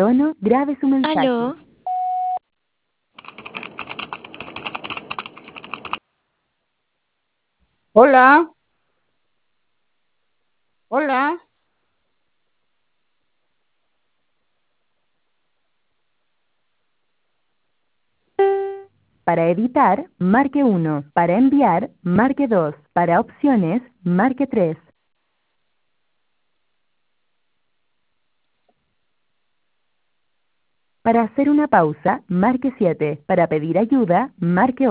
tono, grabe su mensaje. Aló, Hola, hola. Para editar, marque 1. Para enviar, marque 2. Para opciones, marque 3. Para hacer una pausa, marque 7. Para pedir ayuda, marque